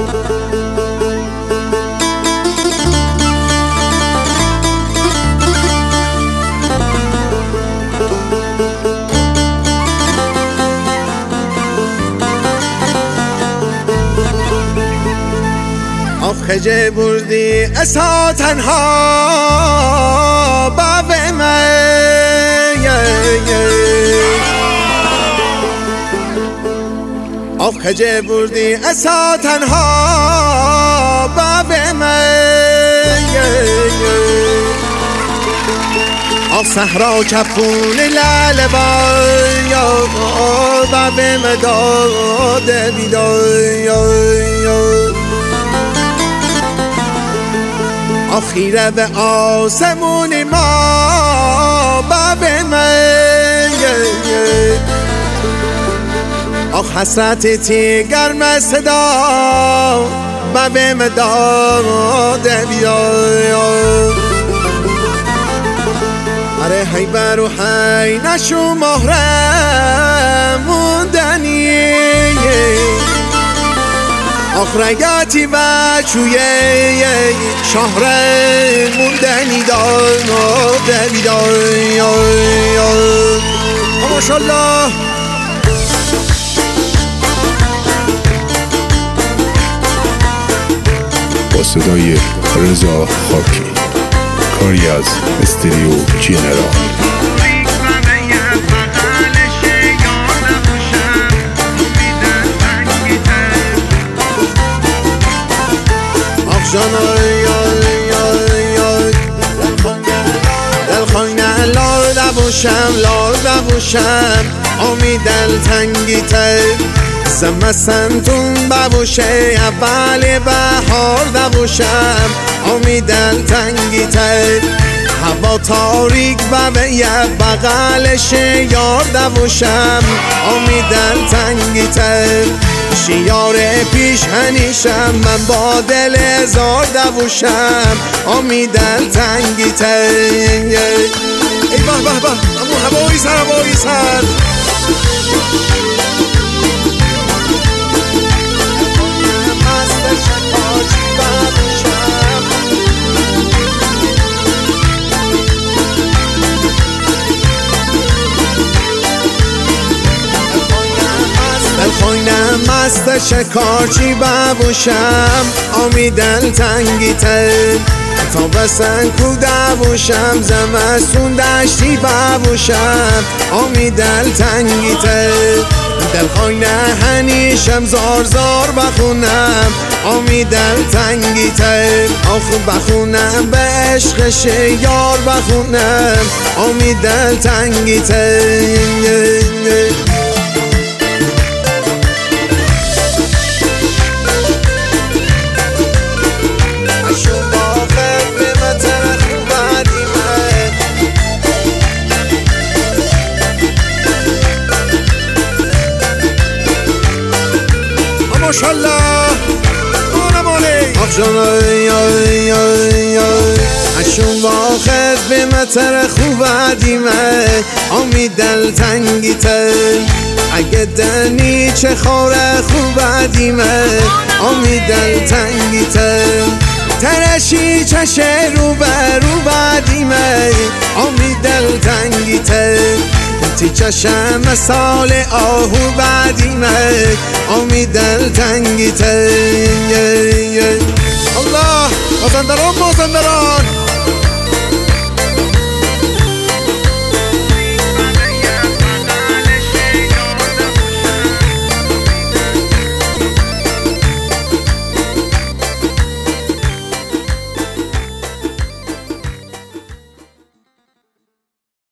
آخه بردی اسا تنها باوی من آخه بردی اسا تنها باوی من آخ صحرا کپون لال بای باوی من داده بیدای آخیره به آسمون ما بابه من آخ حسرت گرم صدا بابه من داده بیای اره هی برو هی نشو محرم موندنی آخرگاتی و چویه شهر موندنی داده بیدای ماشالله با صدای رضا خاکی، کاری از استریو جنرال. دلخواه لال باشم آمی دل تنگی تر زمستون ببوشه اول بهار دبوشم آمی دل تنگی تر هوا تاریک و به یه بغلش یار دبوشم آمی دل تنگی تر شیار پیش هنیشم من با دل هزار دوشم آمی دل تنگی تر ای به به به امو هوایی سر دلخوینم مست شکارچی ببوشم آمی دل تنگی تر تا بسن کو دوشم زمستون دشتی ببوشم آمی دل تنگی تر دلخوینه هنیشم زار بخونم آمی دل تنگی تر آخو بخونم به عشقش یار بخونم آمی دل تنگی تر ماشالله آخ اشون واخد به متر خوب دیمه آمی دل تنگی تر اگه دنی چه خوره خوب دیمه آمی دل تنگی تر ترشی چشه رو بدیمه آمی دل تنگی تر تی چشم مثال آهو بدیمه آمی دل تنگی تر الله مازندران